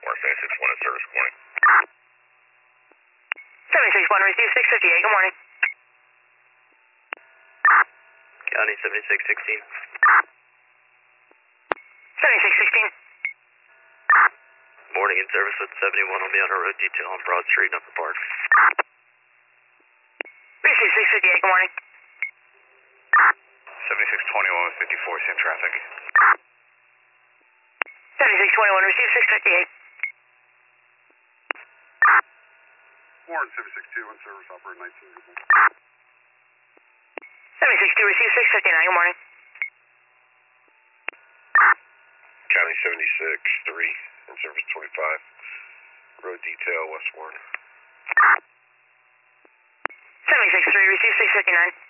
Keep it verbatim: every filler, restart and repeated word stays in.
Lamar seventy-six one in service, good morning. seventy-six one, receive six fifty-eight, good morning. County seventy-six sixteen. seventy-six sixteen. Morning in service with seventy-one. I'll be on a road detail on Broad Street, Upper Park. Receive six fifty-eight, good morning. seventy-six twenty-one with fifty-four, same traffic. seventy-six twenty-one, receive six fifty-eight. Warren seventy-six two in service, operator nineteen, good morning. seventy-six two, receive six fifty-nine, good morning. County seventy-six three in service twenty-five. Road detail, West Warren. seventy-six three, receive six fifty-nine.